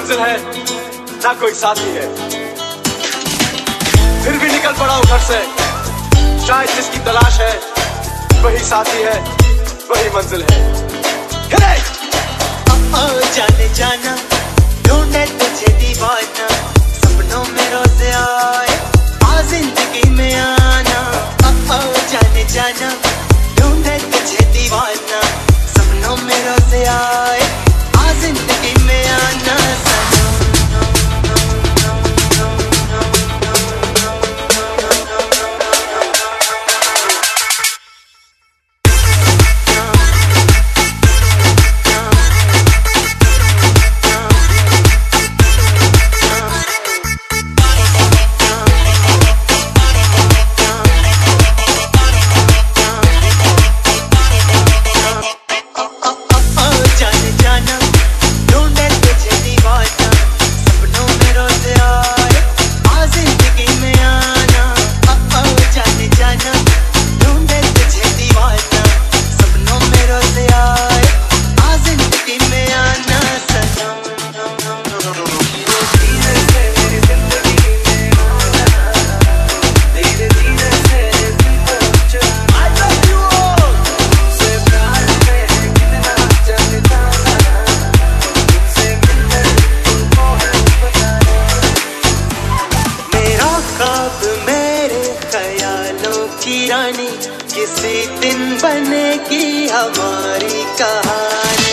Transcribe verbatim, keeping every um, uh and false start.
मंजिल है ना कोई साथी है, फिर भी निकल पड़ा हूं घर से। शायद जिसकी तलाश है वही साथी है, वही मंजिल है। ओ जाने जाना ढूंढे तुझे दीवाना, सपनों में रोज आए आ जिंदगी में आना। ओ जाने जाना ढूंढे तुझे दीवाना, सपनों में रोज आए आ जिंदगी में आना। किसी दिन बनेगी हमारी कहानी।